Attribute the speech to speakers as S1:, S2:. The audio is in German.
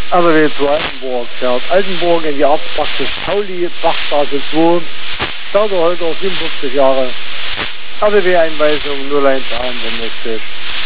S1: RW zu Altenburg fährt. Altenburg in die Arztpraxis Pauli, Bachstraße 2, Stauderholter, 57 Jahre. RW-Einweisung 01 wenn möglich.